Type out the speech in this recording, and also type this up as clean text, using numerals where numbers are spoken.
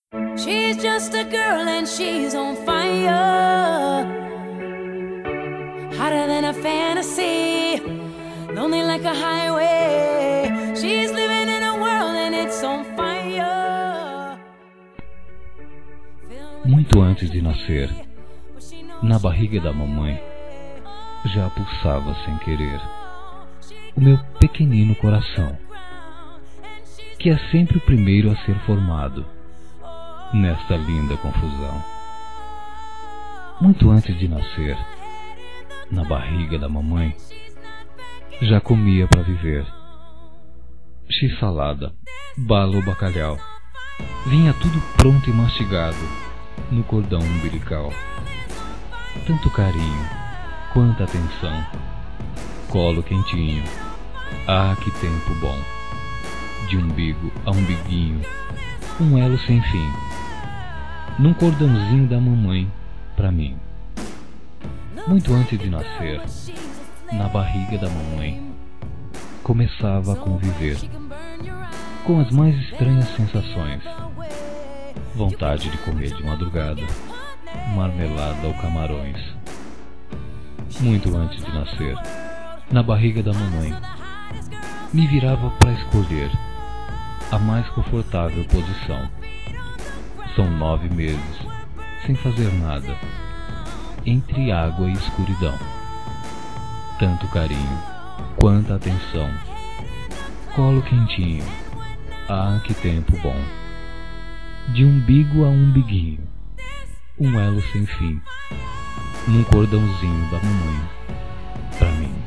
She's just a girl and she's on fire, hotter than a fantasy, lonely like a highway. She's living in a world and it's on fire. Muito antes de nascer, na barriga da mamãe, já pulsava sem querer o meu pequenino coração, que é sempre o primeiro a ser formado nesta linda confusão. Muito antes de nascer, na barriga da mamãe, já comia para viver. X-salada, bala ou bacalhau, vinha tudo pronto e mastigado no cordão umbilical. Tanto carinho, quanta atenção, colo quentinho, ah, que tempo bom. De umbigo a umbiguinho, um elo sem fim, num cordãozinho da mamãe pra mim. Muito antes de nascer, na barriga da mamãe, começava a conviver com as mais estranhas sensações. Vontade de comer de madrugada, marmelada ou camarões. Muito antes de nascer, na barriga da mamãe, me virava para escolher a mais confortável posição. São 9 meses, sem fazer nada, entre água e escuridão. Tanto carinho, quanta atenção, colo quentinho, ah, que tempo bom. De umbigo a umbiguinho, um elo sem fim, num cordãozinho da mamãe pra mim.